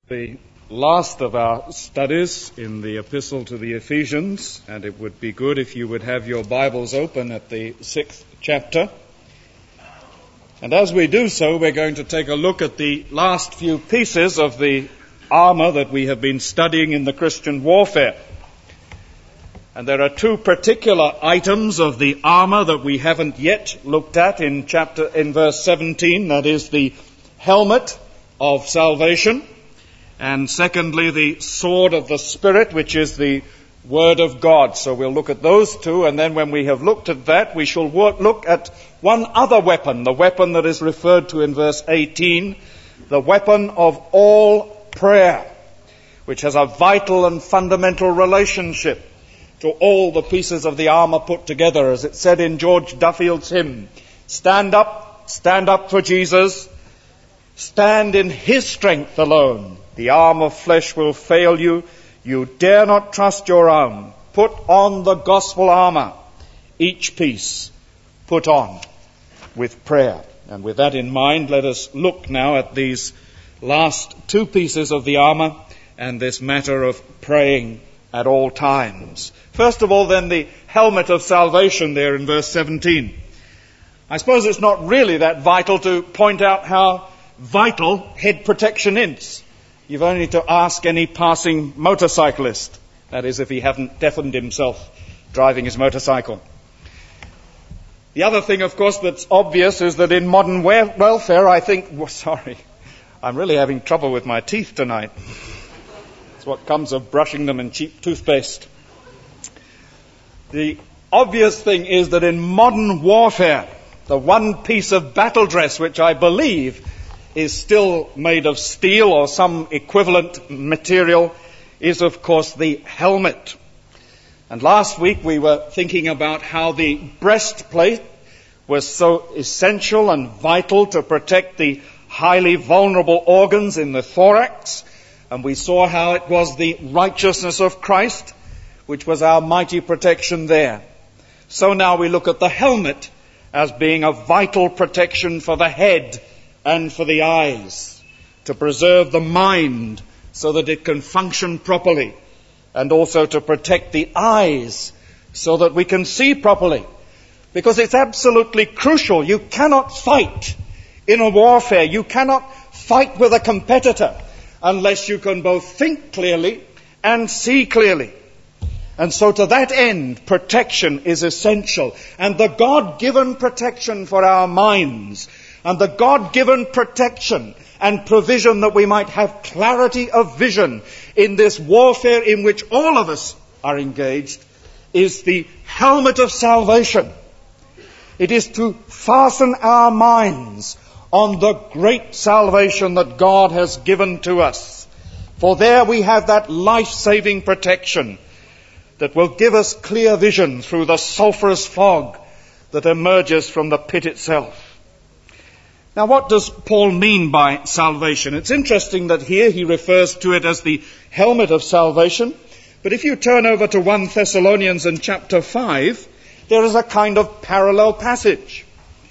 The last of our studies in the Epistle to the Ephesians, and it would be good if you would have your Bibles open at the 6th chapter. And as we do so, we're going to take a look at the last few pieces of the armor that we have been studying in the Christian warfare. And there are two particular items of the armor that we haven't yet looked at in verse 17. That is the helmet of salvation, and secondly, the sword of the Spirit, which is the Word of God. So we'll look at those two, and then when we have looked at that, we shall look at one other weapon, the weapon that is referred to in verse 18, the weapon of all prayer, which has a vital and fundamental relationship to all the pieces of the armor put together. As it said in George Duffield's hymn, stand up for Jesus, stand in His strength alone. The arm of flesh will fail you. You dare not trust your own. Put on the gospel armor, each piece put on with prayer. And with that in mind, let us look now at these last two pieces of the armor and this matter of praying at all times. First of all, then, the helmet of salvation there in verse 17. I suppose it's not really that vital to point out how vital head protection is. You've only to ask any passing motorcyclist, that is, if he hadn't deafened himself driving his motorcycle. The other thing, of course, that's obvious is that in modern welfare, I'm really having trouble with my teeth tonight. It's what comes of brushing them in cheap toothpaste. The obvious thing is that in modern warfare, the one piece of battle dress which I believe is still made of steel or some equivalent material is, of course, the helmet. And last week we were thinking about how the breastplate was so essential and vital to protect the highly vulnerable organs in the thorax. And we saw how it was the righteousness of Christ which was our mighty protection there. So now we look at the helmet as being a vital protection for the head and for the eyes, to preserve the mind so that it can function properly, and also to protect the eyes so that we can see properly. Because it's absolutely crucial. You cannot fight in a warfare. You cannot fight with a competitor unless you can both think clearly and see clearly. And so to that end, protection is essential. And the God-given protection for our minds, and the God-given protection and provision that we might have clarity of vision in this warfare in which all of us are engaged, is the helmet of salvation. It is to fasten our minds on the great salvation that God has given to us. For there we have that life-saving protection that will give us clear vision through the sulphurous fog that emerges from the pit itself. Now, what does Paul mean by salvation? It's interesting that here he refers to it as the helmet of salvation. But if you turn over to 1 Thessalonians and chapter 5, there is a kind of parallel passage.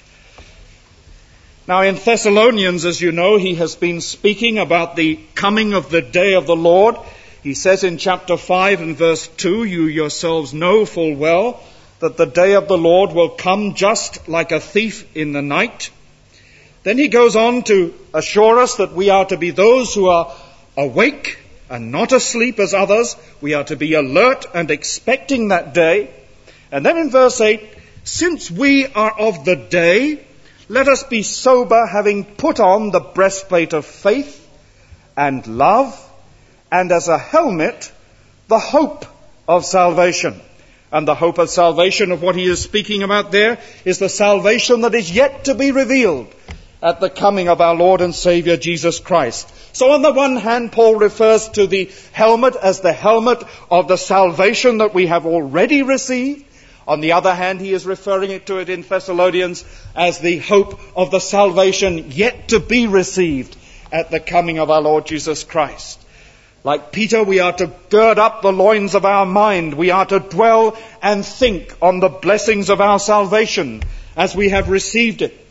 Now, in Thessalonians, as you know, he has been speaking about the coming of the day of the Lord. He says in chapter 5 and verse 2, you yourselves know full well that the day of the Lord will come just like a thief in the night. Then he goes on to assure us that we are to be those who are awake and not asleep as others. We are to be alert and expecting that day. And then in verse 8, since we are of the day, let us be sober, having put on the breastplate of faith and love, and as a helmet, the hope of salvation. And the hope of salvation, of what he is speaking about there, is the salvation that is yet to be revealed at the coming of our Lord and Saviour Jesus Christ. So on the one hand, Paul refers to the helmet as the helmet of the salvation that we have already received. On the other hand, he is referring to it in Thessalonians as the hope of the salvation yet to be received at the coming of our Lord Jesus Christ. Like Peter, we are to gird up the loins of our mind. We are to dwell and think on the blessings of our salvation as we have received it.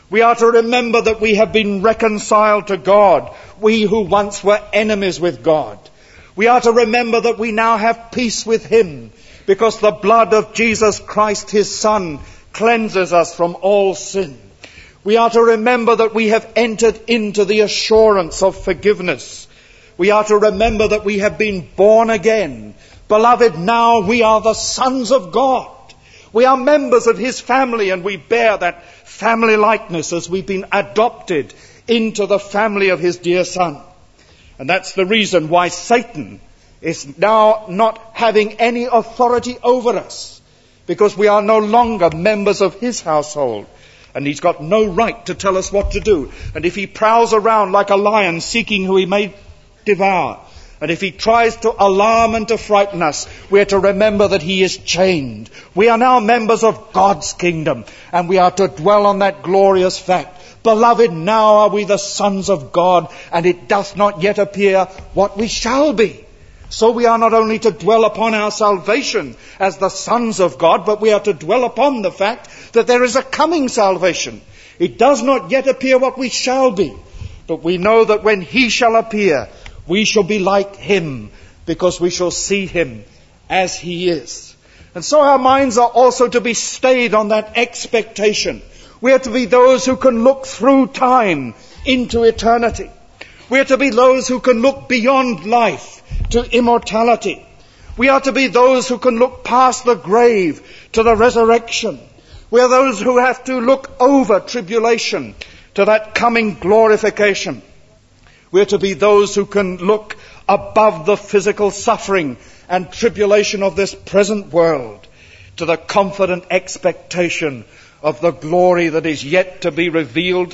We are to remember that we have been reconciled to God, we who once were enemies with God. We are to remember that we now have peace with Him, because the blood of Jesus Christ, His Son, cleanses us from all sin. We are to remember that we have entered into the assurance of forgiveness. We are to remember that we have been born again. Beloved, now we are the sons of God. We are members of His family, and we bear that family likeness as we've been adopted into the family of His dear Son. And that's the reason why Satan is now not having any authority over us, because we are no longer members of his household, and he's got no right to tell us what to do. And if he prowls around like a lion seeking who he may devour, and if he tries to alarm and to frighten us, we are to remember that he is chained. We are now members of God's kingdom, and we are to dwell on that glorious fact. Beloved, now are we the sons of God, and it doth not yet appear what we shall be. So we are not only to dwell upon our salvation as the sons of God, but we are to dwell upon the fact that there is a coming salvation. It does not yet appear what we shall be, but we know that when he shall appear, we shall be like him, because we shall see him as he is. And so our minds are also to be stayed on that expectation. We are to be those who can look through time into eternity. We are to be those who can look beyond life to immortality. We are to be those who can look past the grave to the resurrection. We are those who have to look over tribulation to that coming glorification. We are to be those who can look above the physical suffering and tribulation of this present world to the confident expectation of the glory that is yet to be revealed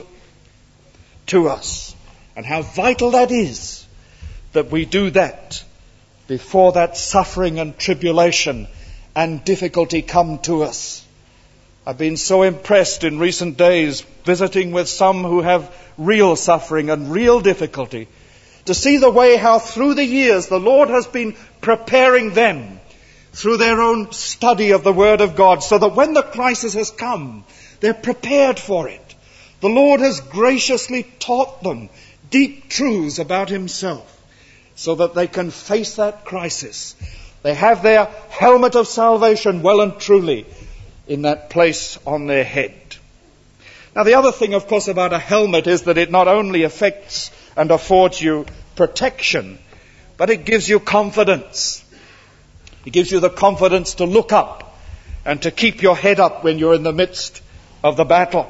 to us. And how vital that is, that we do that before that suffering and tribulation and difficulty come to us. I've been so impressed in recent days, visiting with some who have real suffering and real difficulty, to see the way how through the years the Lord has been preparing them through their own study of the Word of God, so that when the crisis has come, they're prepared for it. The Lord has graciously taught them deep truths about himself, so that they can face that crisis. They have their helmet of salvation well and truly in that place on their head. Now, the other thing, of course, about a helmet is that it not only affects and affords you protection, but it gives you confidence. It gives you the confidence to look up and to keep your head up when you're in the midst of the battle.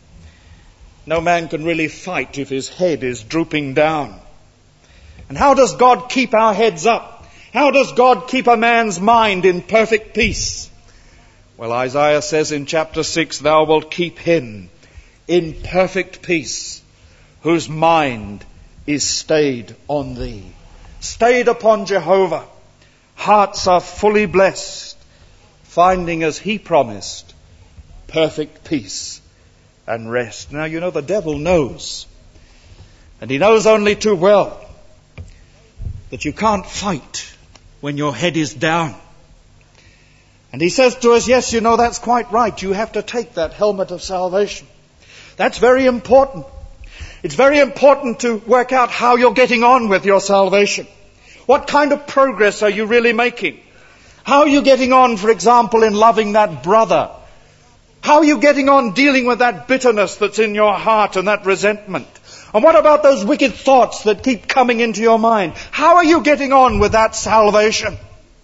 No man can really fight if his head is drooping down. And how does God keep our heads up? How does God keep a man's mind in perfect peace? Well, Isaiah says in chapter 6, "Thou wilt keep him in perfect peace, whose mind is stayed on thee." Stayed upon Jehovah, hearts are fully blessed, finding, as he promised, perfect peace and rest. Now, you know, the devil knows, and he knows only too well, that you can't fight when your head is down. And he says to us, yes, you know, that's quite right. You have to take that helmet of salvation. That's very important. It's very important to work out how you're getting on with your salvation. What kind of progress are you really making? How are you getting on, for example, in loving that brother? How are you getting on dealing with that bitterness that's in your heart and that resentment? And what about those wicked thoughts that keep coming into your mind? How are you getting on with that salvation?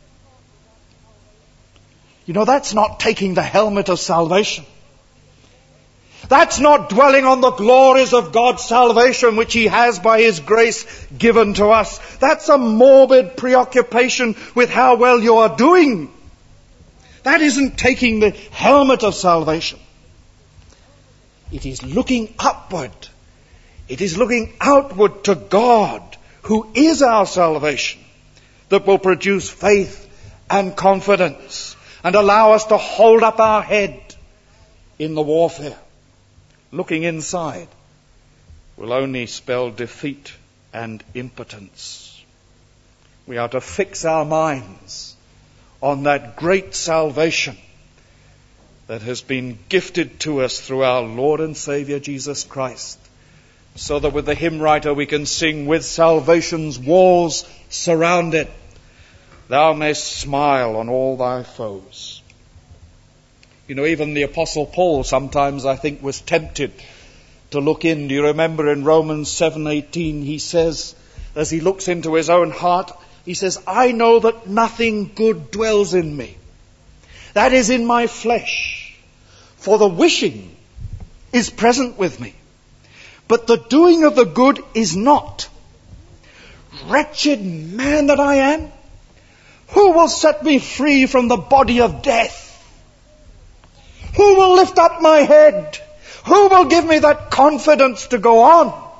You know, that's not taking the helmet of salvation. That's not dwelling on the glories of God's salvation, which he has by his grace given to us. That's a morbid preoccupation with how well you are doing. That isn't taking the helmet of salvation. It is looking upward. It is looking outward to God, who is our salvation, that will produce faith and confidence and allow us to hold up our head in the warfare. Looking inside will only spell defeat and impotence. We are to fix our minds on that great salvation that has been gifted to us through our Lord and Saviour Jesus Christ, so that with the hymn writer we can sing, with salvation's walls surrounded, thou mayst smile on all thy foes. You know, even the Apostle Paul sometimes, I think, was tempted to look in. Do you remember in Romans 7:18, he says, as he looks into his own heart, he says, I know that nothing good dwells in me, that is in my flesh, for the wishing is present with me, but the doing of the good is not. Wretched man that I am, who will set me free from the body of death? Who will lift up my head? Who will give me that confidence to go on?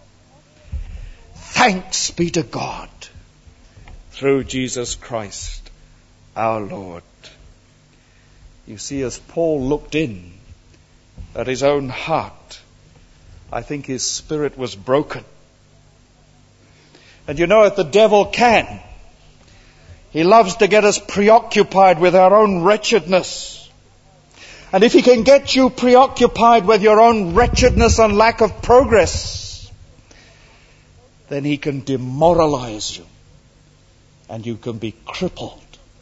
Thanks be to God through Jesus Christ our Lord. You see, as Paul looked in at his own heart, I think his spirit was broken. And you know, if the devil can, he loves to get us preoccupied with our own wretchedness. And if he can get you preoccupied with your own wretchedness and lack of progress, then he can demoralize you and you can be crippled.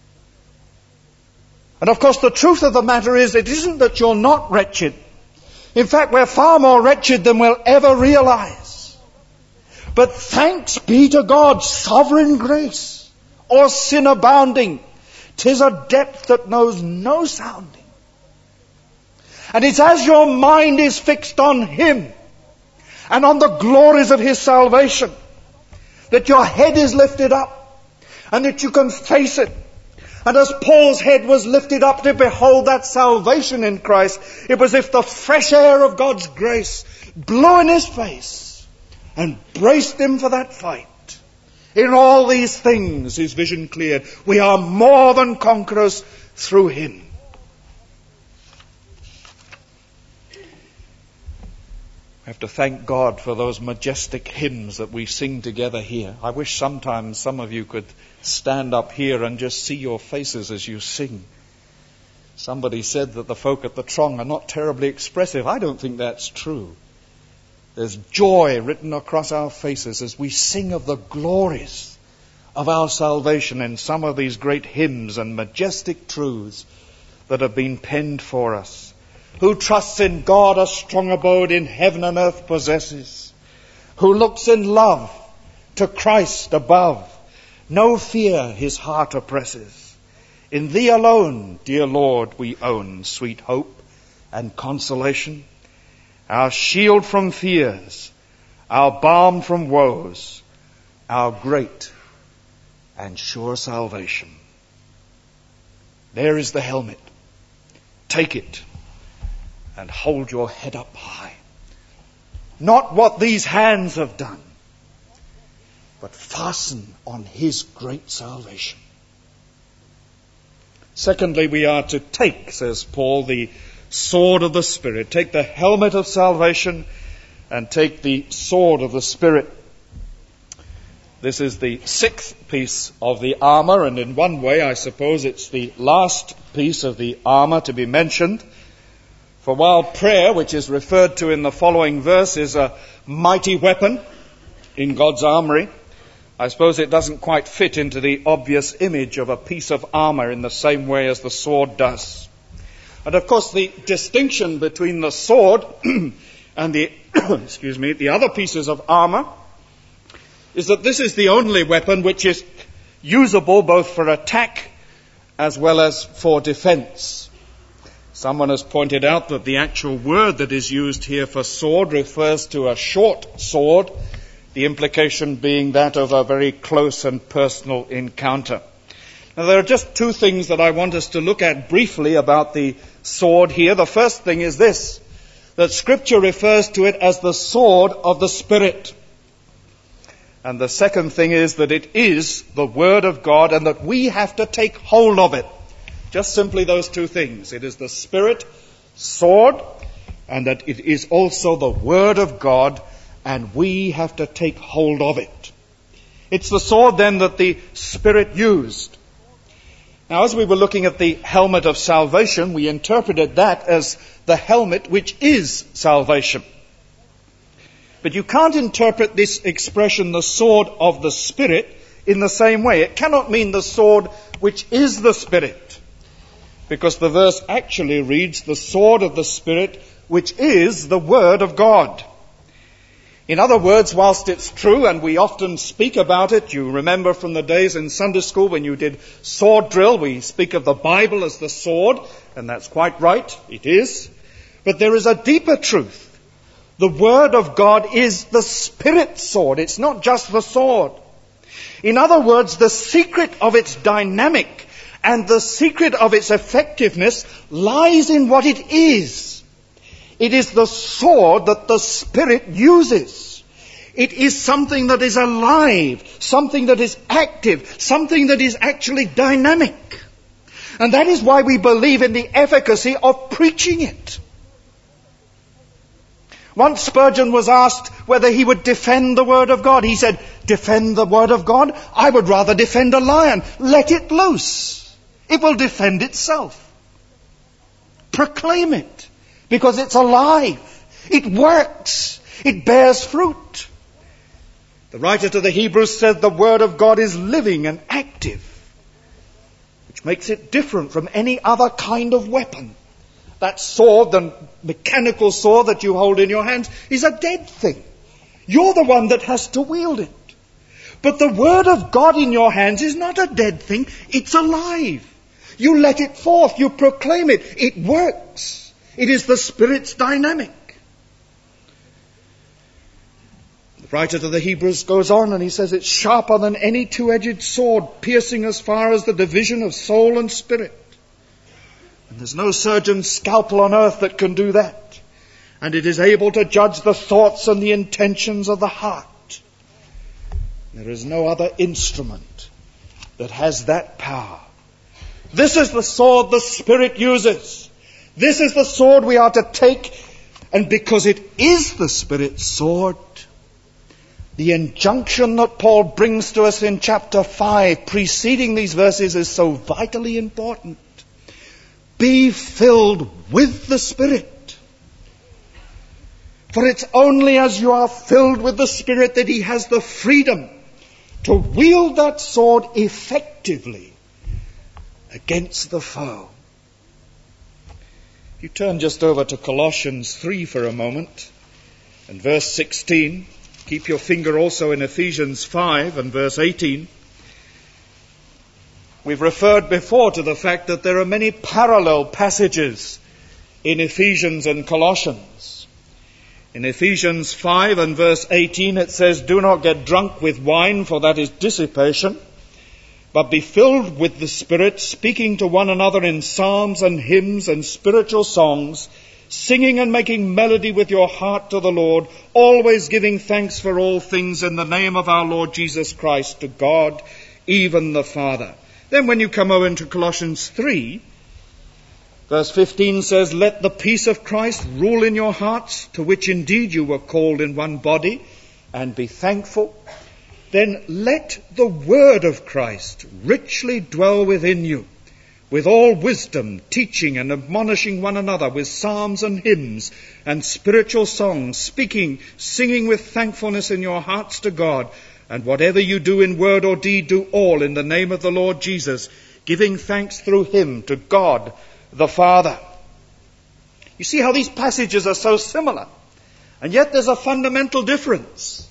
And of course the truth of the matter is, it isn't that you're not wretched. In fact, we're far more wretched than we'll ever realize. But thanks be to God's sovereign grace, or sin abounding, 'tis a depth that knows no sounding. And it's as your mind is fixed on Him and on the glories of His salvation that your head is lifted up and that you can face it. And as Paul's head was lifted up to behold that salvation in Christ, it was as if the fresh air of God's grace blew in his face and braced him for that fight. In all these things, his vision cleared. We are more than conquerors through Him. I have to thank God for those majestic hymns that we sing together here. I wish sometimes some of you could stand up here and just see your faces as you sing. Somebody said that the folk at the Trong are not terribly expressive. I don't think that's true. There's joy written across our faces as we sing of the glories of our salvation in some of these great hymns and majestic truths that have been penned for us. Who trusts in God a strong abode in heaven and earth possesses. Who looks in love to Christ above. No fear his heart oppresses. In Thee alone, dear Lord, we own sweet hope and consolation. Our shield from fears, our balm from woes, our great and sure salvation. There is the helmet. Take it and hold your head up high. Not what these hands have done, but fasten on His great salvation. Secondly, we are to take, says Paul, the sword of the Spirit. Take the helmet of salvation and take the sword of the Spirit. This is the sixth piece of the armor, and in one way, I suppose, it's the last piece of the armor to be mentioned. For while prayer, which is referred to in the following verse, is a mighty weapon in God's armory, I suppose it doesn't quite fit into the obvious image of a piece of armor in the same way as the sword does. And of course the distinction between the sword and the the other pieces of armor is that this is the only weapon which is usable both for attack as well as for defense. Someone has pointed out that the actual word that is used here for sword refers to a short sword, the implication being that of a very close and personal encounter. Now, there are just two things that I want us to look at briefly about the sword here. The first thing is this, that Scripture refers to it as the sword of the Spirit. And the second thing is that it is the Word of God and that we have to take hold of it. Just simply those two things. It is the Spirit, sword, and that it is also the Word of God, and we have to take hold of it. It's the sword then that the Spirit used. Now, as we were looking at the helmet of salvation, we interpreted that as the helmet which is salvation. But you can't interpret this expression, the sword of the Spirit, in the same way. It cannot mean the sword which is the Spirit, because the verse actually reads, the sword of the Spirit, which is the Word of God. In other words, whilst it's true, and we often speak about it, you remember from the days in Sunday school when you did sword drill, we speak of the Bible as the sword, and that's quite right, it is. But there is a deeper truth. The Word of God is the Spirit sword. It's not just the sword. In other words, the secret of its dynamic and the secret of its effectiveness lies in what it is. It is the sword that the Spirit uses. It is something that is alive, something that is active, something that is actually dynamic. And that is why we believe in the efficacy of preaching it. Once Spurgeon was asked whether he would defend the Word of God. He said, defend the Word of God? I would rather defend a lion. Let it loose. It will defend itself. Proclaim it, because it's alive. It works. It bears fruit. The writer to the Hebrews said the Word of God is living and active, which makes it different from any other kind of weapon. That sword, the mechanical sword that you hold in your hands, is a dead thing. You're the one that has to wield it. But the Word of God in your hands is not a dead thing. It's alive. You let it forth. You proclaim it. It works. It is the Spirit's dynamic. The writer to the Hebrews goes on and he says it's sharper than any two-edged sword, piercing as far as the division of soul and spirit. And there's no surgeon's scalpel on earth that can do that. And it is able to judge the thoughts and the intentions of the heart. There is no other instrument that has that power. This is the sword the Spirit uses. This is the sword we are to take. And because it is the Spirit's sword, the injunction that Paul brings to us in chapter 5, preceding these verses, is so vitally important. Be filled with the Spirit. For it's only as you are filled with the Spirit that He has the freedom to wield that sword effectively against the foe. You turn just over to Colossians 3 for a moment, and verse 16. Keep your finger also in Ephesians 5 and verse 18. We've referred before to the fact that there are many parallel passages in Ephesians and Colossians. In Ephesians 5 and verse 18 it says, do not get drunk with wine, for that is dissipation, but be filled with the Spirit, speaking to one another in psalms and hymns and spiritual songs, singing and making melody with your heart to the Lord, always giving thanks for all things in the name of our Lord Jesus Christ to God, even the Father. Then when you come over into Colossians 3, verse 15 says, let the peace of Christ rule in your hearts, to which indeed you were called in one body, and be thankful. Then let the word of Christ richly dwell within you, with all wisdom, teaching and admonishing one another with psalms and hymns and spiritual songs, singing with thankfulness in your hearts to God. And whatever you do in word or deed, do all in the name of the Lord Jesus, giving thanks through Him to God the Father. You see how these passages are so similar, and yet there's a fundamental difference.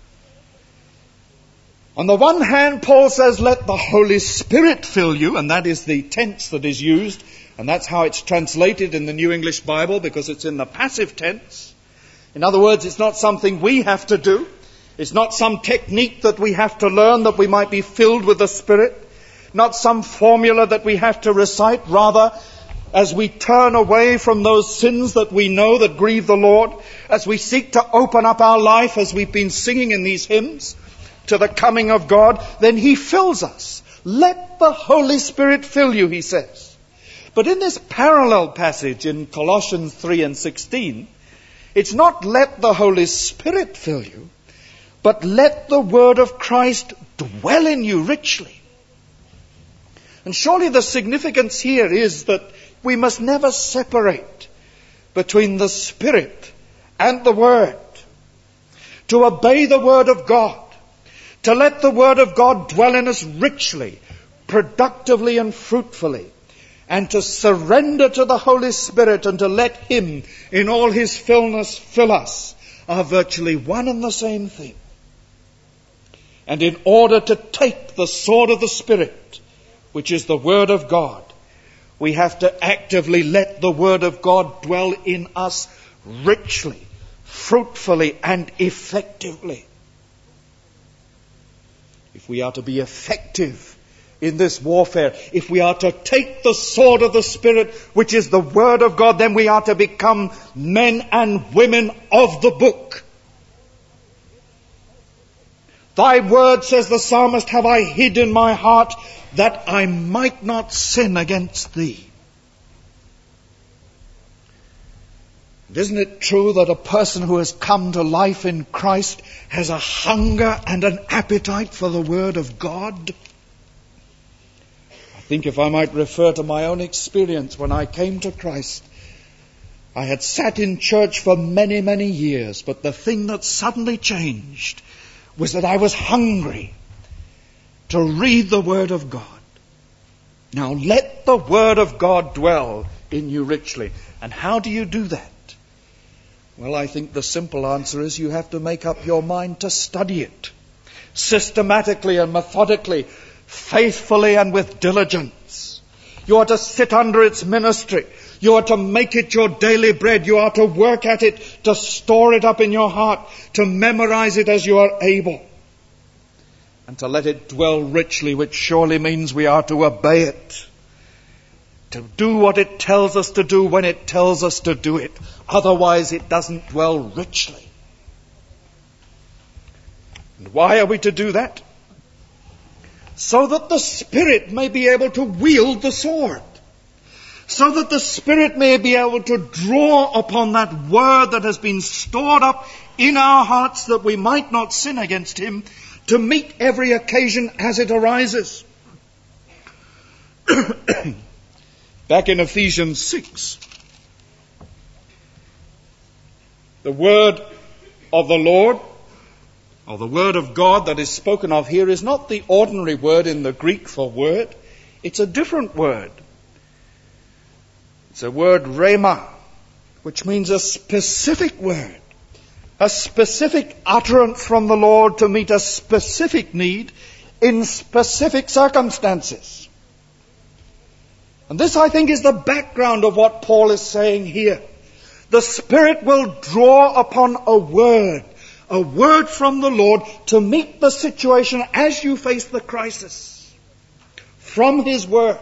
On the one hand, Paul says, let the Holy Spirit fill you, and that is the tense that is used, and that's how it's translated in the New English Bible, because it's in the passive tense. In other words, it's not something we have to do. It's not some technique that we have to learn that we might be filled with the Spirit. Not some formula that we have to recite. Rather, as we turn away from those sins that we know that grieve the Lord, as we seek to open up our life, as we've been singing in these hymns, to the coming of God, then He fills us. Let the Holy Spirit fill you, he says. But in this parallel passage in Colossians 3 and 16, it's not let the Holy Spirit fill you, but let the word of Christ dwell in you richly. And surely the significance here is that we must never separate between the Spirit and the Word. To obey the Word of God, to let the Word of God dwell in us richly, productively and fruitfully, and to surrender to the Holy Spirit and to let Him in all His fullness fill us are virtually one and the same thing. And in order to take the sword of the Spirit, which is the Word of God, we have to actively let the Word of God dwell in us richly, fruitfully and effectively. If we are to be effective in this warfare, if we are to take the sword of the Spirit, which is the Word of God, then we are to become men and women of the book. Thy word, says the psalmist, have I hid in my heart, that I might not sin against thee. And isn't it true that a person who has come to life in Christ has a hunger and an appetite for the Word of God? I think if I might refer to my own experience when I came to Christ, I had sat in church for many, many years, but the thing that suddenly changed was that I was hungry to read the Word of God. Now let the Word of God dwell in you richly. And how do you do that? Well, I think the simple answer is you have to make up your mind to study it systematically and methodically, faithfully and with diligence. You are to sit under its ministry. You are to make it your daily bread. You are to work at it, to store it up in your heart, to memorize it as you are able, and to let it dwell richly, which surely means we are to obey it, to do what it tells us to do when it tells us to do it. Otherwise it doesn't dwell richly. And why are we to do that? So that the Spirit may be able to wield the sword. So that the Spirit may be able to draw upon that Word that has been stored up in our hearts that we might not sin against Him, to meet every occasion as it arises. Back in Ephesians 6, the Word of the Lord, or the Word of God that is spoken of here, is not the ordinary word in the Greek for word. It's a different word. It's a word rhema, which means a specific word, a specific utterance from the Lord to meet a specific need in specific circumstances. And this, I think, is the background of what Paul is saying here. The Spirit will draw upon a word from the Lord to meet the situation as you face the crisis, from His Word.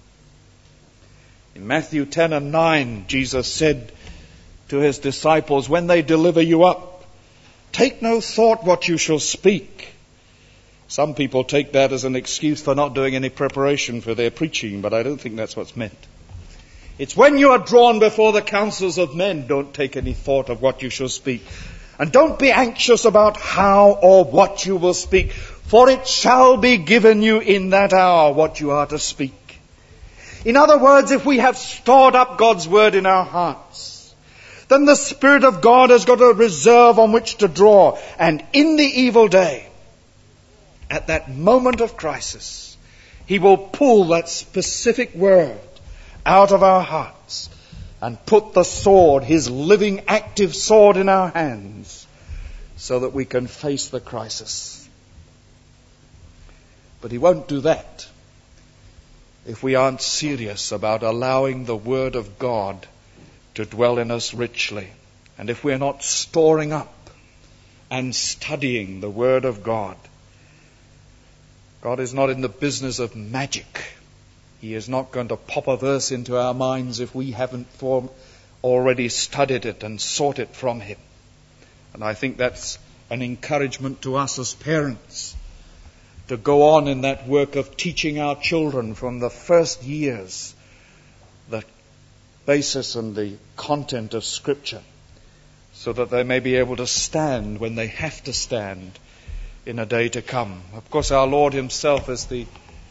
In Matthew 10 and 9, Jesus said to His disciples, when they deliver you up, take no thought what you shall speak. Some people take that as an excuse for not doing any preparation for their preaching, but I don't think that's what's meant. It's when you are drawn before the councils of men, don't take any thought of what you shall speak. And don't be anxious about how or what you will speak, for it shall be given you in that hour what you are to speak. In other words, if we have stored up God's Word in our hearts, then the Spirit of God has got a reserve on which to draw. And in the evil day, at that moment of crisis, He will pull that specific word out of our hearts and put the sword, His living, active sword, in our hands so that we can face the crisis. But He won't do that if we aren't serious about allowing the Word of God to dwell in us richly, and if we're not storing up and studying the Word of God. God is not in the business of magic. He is not going to pop a verse into our minds if we haven't already studied it and sought it from Him. And I think that's an encouragement to us as parents, to go on in that work of teaching our children from the first years the basis and the content of Scripture, so that they may be able to stand when they have to stand in a day to come. Of course, our Lord Himself, as the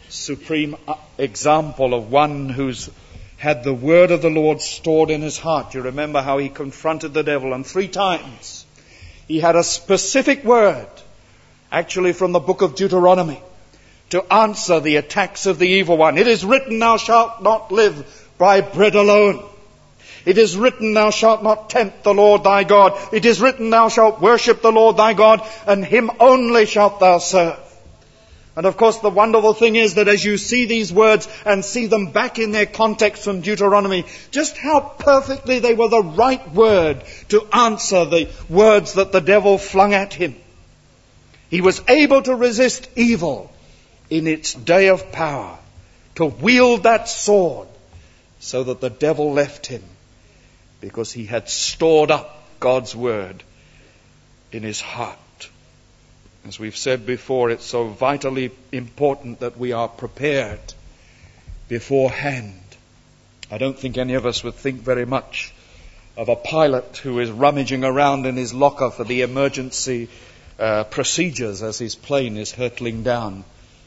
supreme example of one who's had the word of the Lord stored in his heart. You remember how he confronted the devil, and 3 times he had a specific word, actually from the book of Deuteronomy, to answer the attacks of the evil one. It is written, thou shalt not live by bread alone. It is written, thou shalt not tempt the Lord thy God. It is written, thou shalt worship the Lord thy God, and him only shalt thou serve. And of course the wonderful thing is that as you see these words and see them back in their context from Deuteronomy, just how perfectly they were the right word to answer the words that the devil flung at him. He was able to resist evil in its day of power, to wield that sword so that the devil left him, because he had stored up God's word in his heart. As we've said before, it's so vitally important that we are prepared beforehand. I don't think any of us would think very much of a pilot who is rummaging around in his locker for the emergency procedures as his plane is hurtling down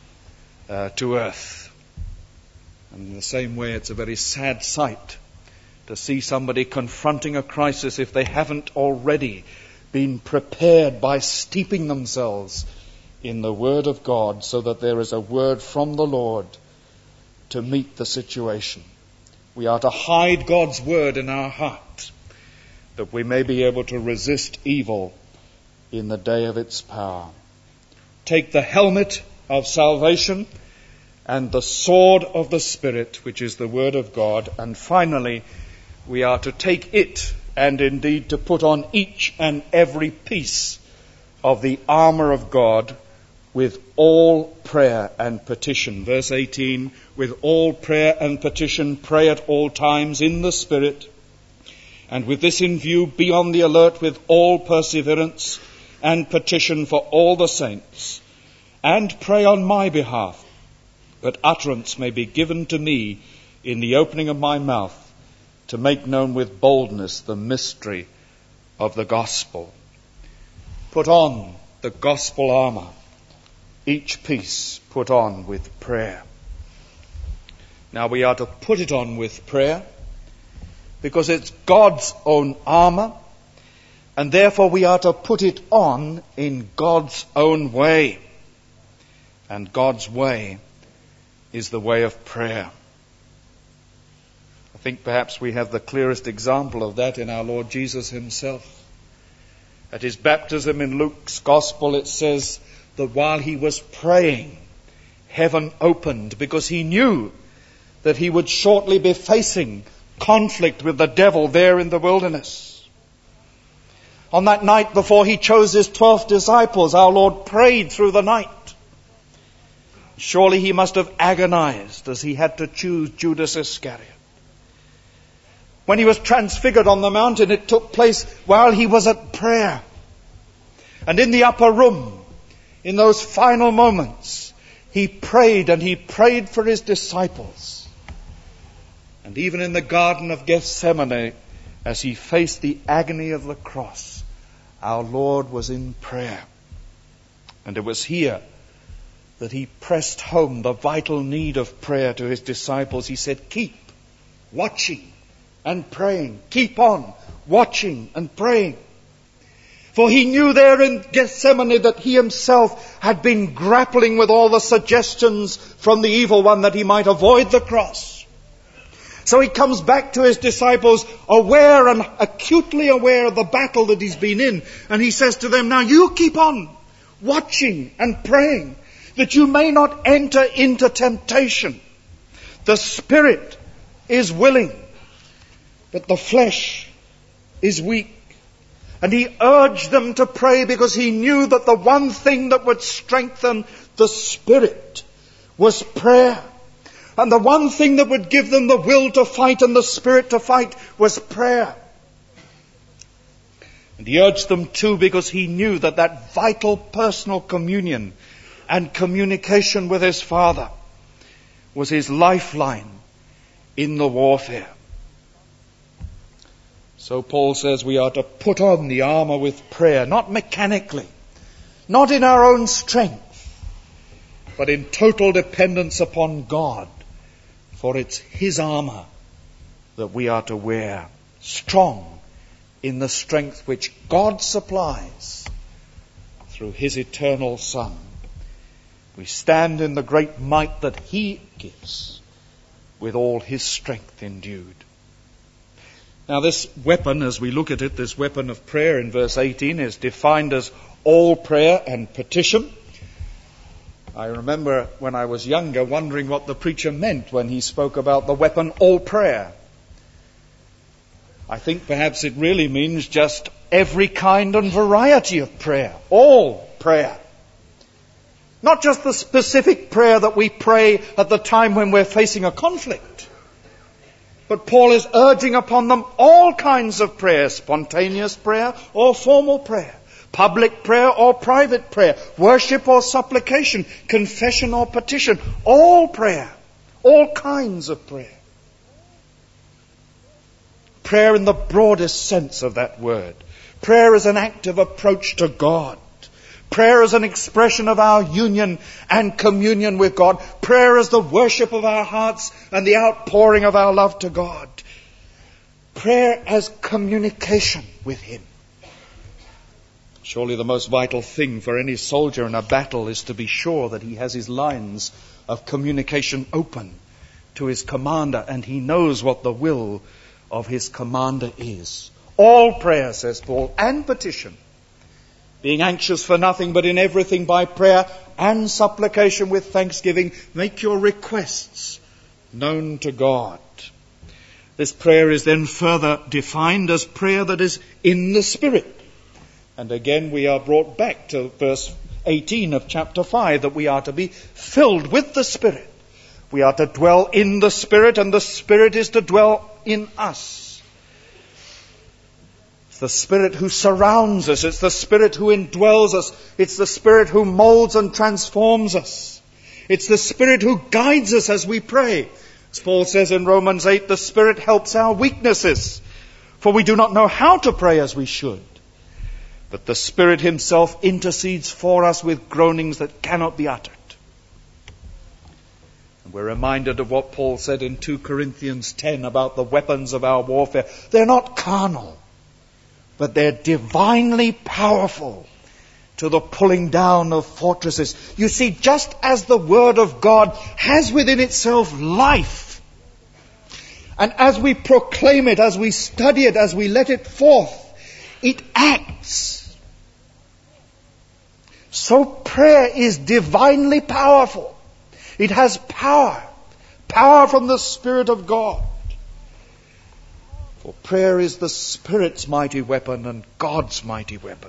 to earth. And in the same way, it's a very sad sight to see somebody confronting a crisis if they haven't already been prepared by steeping themselves in the Word of God, so that there is a word from the Lord to meet the situation. We are to hide God's Word in our heart, that we may be able to resist evil in the day of its power. Take the helmet of salvation and the sword of the Spirit, which is the Word of God. And finally, we are to take it, and indeed to put on each and every piece of the armour of God with all prayer and petition. Verse 18, with all prayer and petition, pray at all times in the Spirit, and with this in view, be on the alert with all perseverance and petition for all the saints, and pray on my behalf, that utterance may be given to me in the opening of my mouth, to make known with boldness the mystery of the gospel. Put on the gospel armour, each piece put on with prayer. Now we are to put it on with prayer because it's God's own armour, and therefore we are to put it on in God's own way. And God's way is the way of prayer. I think perhaps we have the clearest example of that in our Lord Jesus himself. At his baptism in Luke's Gospel, it says that while he was praying, heaven opened, because he knew that he would shortly be facing conflict with the devil there in the wilderness. On that night before he chose his 12 disciples, our Lord prayed through the night. Surely he must have agonized as he had to choose Judas Iscariot. When he was transfigured on the mountain, it took place while he was at prayer. And in the upper room, in those final moments, he prayed, and he prayed for his disciples. And even in the Garden of Gethsemane, as he faced the agony of the cross, our Lord was in prayer. And it was here that he pressed home the vital need of prayer to his disciples. He said, keep watching and praying. Keep on watching and praying. For he knew there in Gethsemane that he himself had been grappling with all the suggestions from the evil one that he might avoid the cross. So he comes back to his disciples, aware and acutely aware of the battle that he's been in. And he says to them, now you keep on watching and praying, that you may not enter into temptation. The spirit is willing, but the flesh is weak. And he urged them to pray because he knew that the one thing that would strengthen the spirit was prayer. And the one thing that would give them the will to fight and the spirit to fight was prayer. And he urged them too because he knew that that vital personal communion and communication with his Father was his lifeline in the warfare. So Paul says we are to put on the armour with prayer, not mechanically, not in our own strength, but in total dependence upon God, for it's His armor that we are to wear, strong in the strength which God supplies through His eternal Son. We stand in the great might that He gives, with all His strength endued. Now this weapon, as we look at it, this weapon of prayer in verse 18 is defined as all prayer and petition. I remember when I was younger wondering what the preacher meant when he spoke about the weapon all prayer. I think perhaps it really means just every kind and variety of prayer, all prayer. Not just the specific prayer that we pray at the time when we're facing a conflict. But Paul is urging upon them all kinds of prayer, spontaneous prayer or formal prayer, public prayer or private prayer, worship or supplication, confession or petition, all prayer, all kinds of prayer. Prayer in the broadest sense of that word. Prayer is an active approach to God. Prayer is an expression of our union and communion with God. Prayer is the worship of our hearts and the outpouring of our love to God. Prayer as communication with Him. Surely the most vital thing for any soldier in a battle is to be sure that he has his lines of communication open to his commander, and he knows what the will of his commander is. All prayer, says Paul, and petition, being anxious for nothing but in everything by prayer and supplication with thanksgiving, make your requests known to God. This prayer is then further defined as prayer that is in the Spirit. And again we are brought back to verse 18 of chapter 5, that we are to be filled with the Spirit. We are to dwell in the Spirit, and the Spirit is to dwell in us. The Spirit who surrounds us. It's the Spirit who indwells us. It's the Spirit who molds and transforms us. It's the Spirit who guides us as we pray. As Paul says in Romans 8, the Spirit helps our weaknesses, for we do not know how to pray as we should. But the Spirit Himself intercedes for us with groanings that cannot be uttered. And we're reminded of what Paul said in 2 Corinthians 10 about the weapons of our warfare. They're not carnal, but they're divinely powerful to the pulling down of fortresses. You see, just as the Word of God has within itself life, and as we proclaim it, as we study it, as we let it forth, it acts. So prayer is divinely powerful. It has power. Power from the Spirit of God. For prayer is the Spirit's mighty weapon and God's mighty weapon.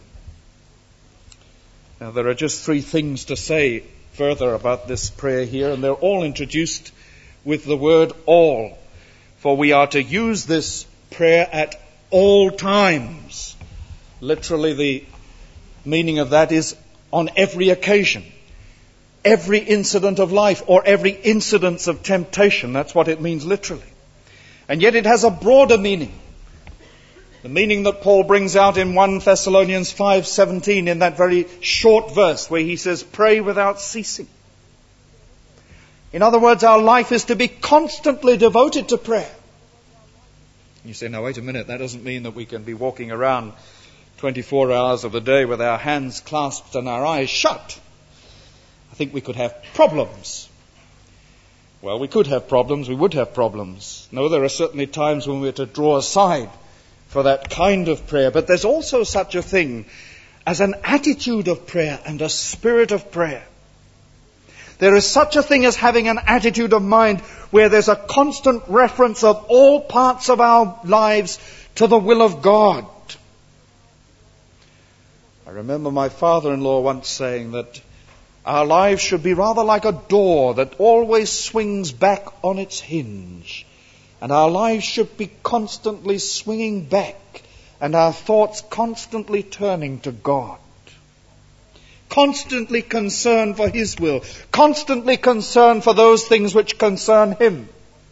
Now there are just 3 things to say further about this prayer here, and they're all introduced with the word all. For we are to use this prayer at all times. Literally the meaning of that is on every occasion. Every incident of life, or every incidence of temptation. That's what it means literally. And yet it has a broader meaning. The meaning that Paul brings out in 1 Thessalonians 5:17 in that very short verse where he says, pray without ceasing. In other words, our life is to be constantly devoted to prayer. You say, now wait a minute, that doesn't mean that we can be walking around 24 hours of the day with our hands clasped and our eyes shut. I think we could have problems. Well, we could have problems, we would have problems. No, there are certainly times when we're to draw aside for that kind of prayer, but there's also such a thing as an attitude of prayer and a spirit of prayer. There is such a thing as having an attitude of mind where there's a constant reference of all parts of our lives to the will of God. I remember my father-in-law once saying that our lives should be rather like a door that always swings back on its hinge. And our lives should be constantly swinging back and our thoughts constantly turning to God. Constantly concerned for His will. Constantly concerned for those things which concern Him.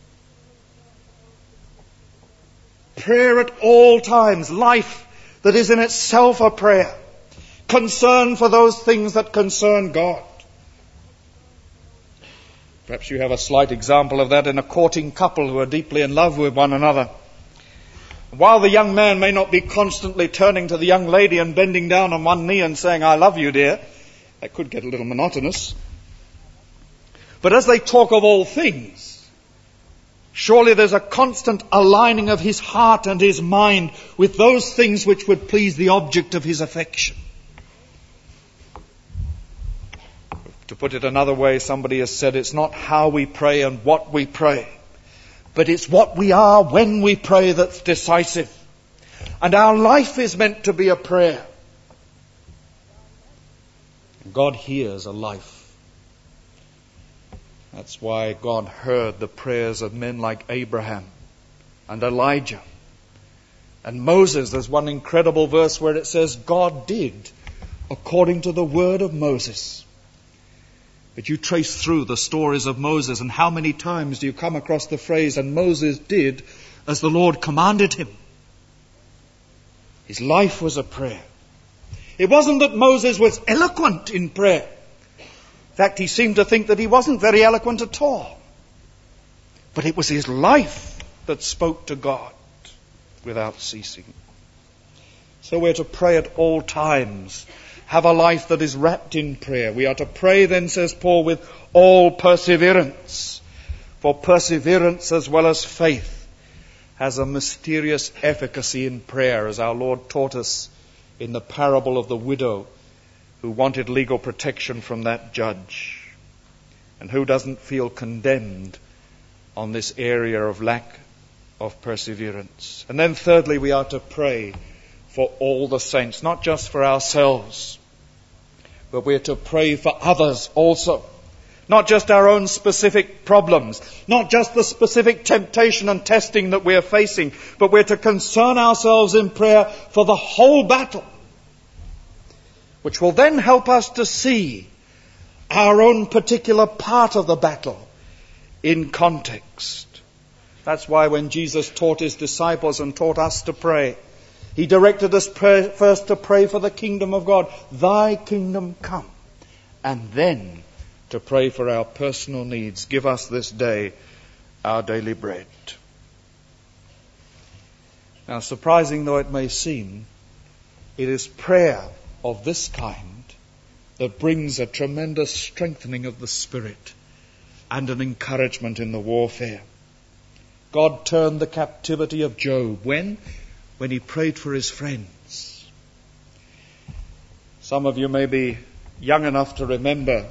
Prayer at all times. Life that is in itself a prayer. Concern for those things that concern God. Perhaps you have a slight example of that in a courting couple who are deeply in love with one another. While the young man may not be constantly turning to the young lady and bending down on one knee and saying, "I love you, dear," that could get a little monotonous. But as they talk of all things, surely there's a constant aligning of his heart and his mind with those things which would please the object of his affection. To put it another way, somebody has said it's not how we pray and what we pray, but it's what we are when we pray that's decisive. And our life is meant to be a prayer. God hears a life. That's why God heard the prayers of men like Abraham and Elijah and Moses. There's one incredible verse where it says, God did according to the word of Moses. But you trace through the stories of Moses, and how many times do you come across the phrase, "and Moses did as the Lord commanded him"? His life was a prayer. It wasn't that Moses was eloquent in prayer. In fact, he seemed to think that he wasn't very eloquent at all. But it was his life that spoke to God without ceasing. So we're to pray at all times. Have a life that is wrapped in prayer. We are to pray, then, says Paul, with all perseverance. For perseverance as well as faith has a mysterious efficacy in prayer, as our Lord taught us in the parable of the widow who wanted legal protection from that judge, and who doesn't feel condemned on this area of lack of perseverance. And then thirdly, we are to pray for all the saints, not just for ourselves, but we're to pray for others also. Not just our own specific problems, not just the specific temptation and testing that we're facing, but we're to concern ourselves in prayer for the whole battle, which will then help us to see our own particular part of the battle in context. That's why when Jesus taught his disciples and taught us to pray, he directed us first to pray for the kingdom of God. Thy kingdom come. And then to pray for our personal needs. Give us this day our daily bread. Now, surprising though it may seem, it is prayer of this kind that brings a tremendous strengthening of the spirit and an encouragement in the warfare. God turned the captivity of Job. When he prayed for his friends. Some of you may be young enough to remember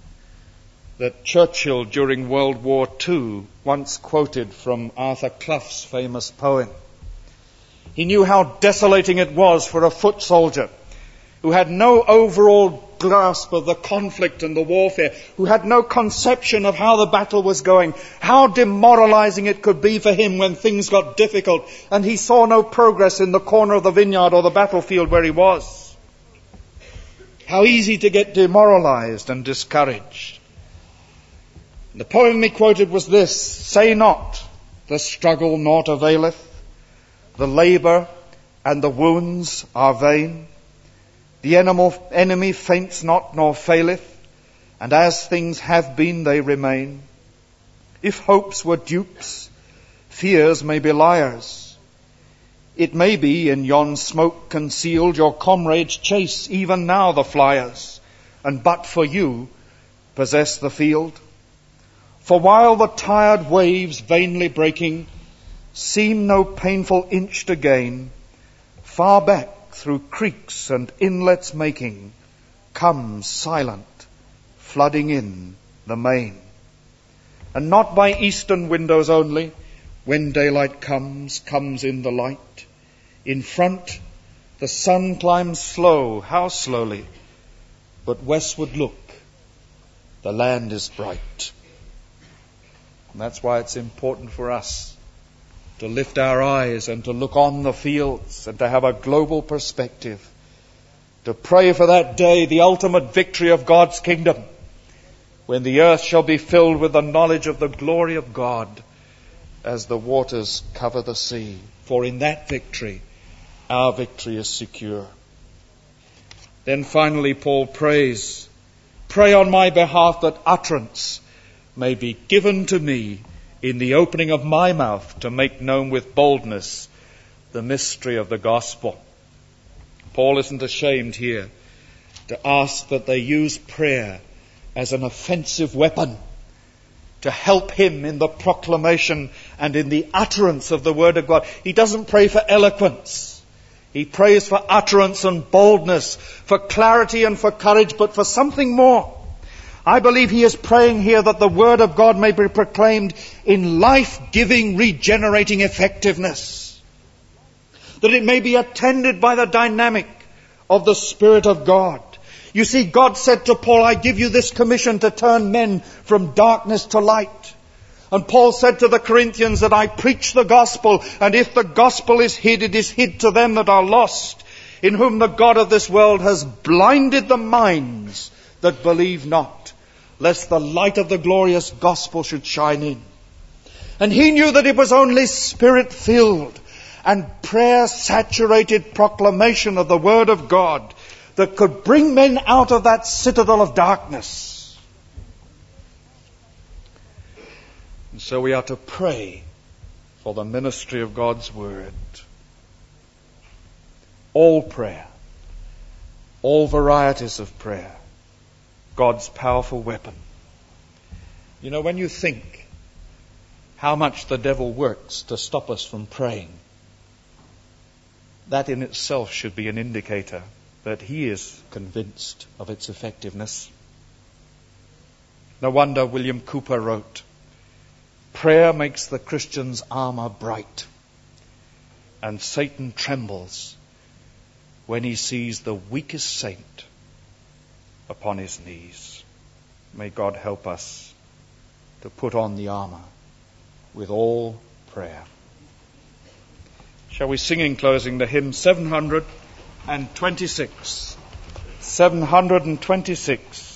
that Churchill during World War II once quoted from Arthur Clough's famous poem. He knew how desolating it was for a foot soldier who had no overall grasp of the conflict and the warfare, who had no conception of how the battle was going, how demoralizing it could be for him when things got difficult and he saw no progress in the corner of the vineyard or the battlefield where he was. How easy to get demoralized and discouraged. The poem he quoted was this: "Say not, the struggle naught availeth, the labour and the wounds are vain. The enemy faints not nor faileth, and as things have been they remain. If hopes were dupes, fears may be liars. It may be in yon smoke concealed your comrades chase even now the flyers, and but for you possess the field. For while the tired waves vainly breaking seem no painful inch to gain, far back through creeks and inlets making, comes silent, flooding in the main. And not by eastern windows only, when daylight comes in the light. In front, the sun climbs slow, how slowly, but westward look, the land is bright." And that's why it's important for us to lift our eyes and to look on the fields and to have a global perspective, to pray for that day, the ultimate victory of God's kingdom, when the earth shall be filled with the knowledge of the glory of God as the waters cover the sea. For in that victory, our victory is secure. Then finally Paul prays, "Pray on my behalf that utterance may be given to me in the opening of my mouth to make known with boldness the mystery of the gospel. Paul isn't ashamed here to ask that they use prayer as an offensive weapon to help him in the proclamation and in the utterance of the word of God. He doesn't pray for eloquence. He prays for utterance and boldness, for clarity and for courage, but for something more. I believe he is praying here that the word of God may be proclaimed in life-giving, regenerating effectiveness. That it may be attended by the dynamic of the Spirit of God. You see, God said to Paul, I give you this commission to turn men from darkness to light. And Paul said to the Corinthians that I preach the gospel, and if the gospel is hid, it is hid to them that are lost, in whom the God of this world has blinded the minds that believe not, lest the light of the glorious gospel should shine in. And he knew that it was only Spirit-filled and prayer-saturated proclamation of the Word of God that could bring men out of that citadel of darkness. And so we are to pray for the ministry of God's Word. All prayer, all varieties of prayer, God's powerful weapon. You know, when you think how much the devil works to stop us from praying, that in itself should be an indicator that he is convinced of its effectiveness. No wonder William Cooper wrote, prayer makes the Christian's armor bright, and Satan trembles when he sees the weakest saint upon his knees. May God help us to put on the armor with all prayer. Shall we sing in closing the hymn 726? 726.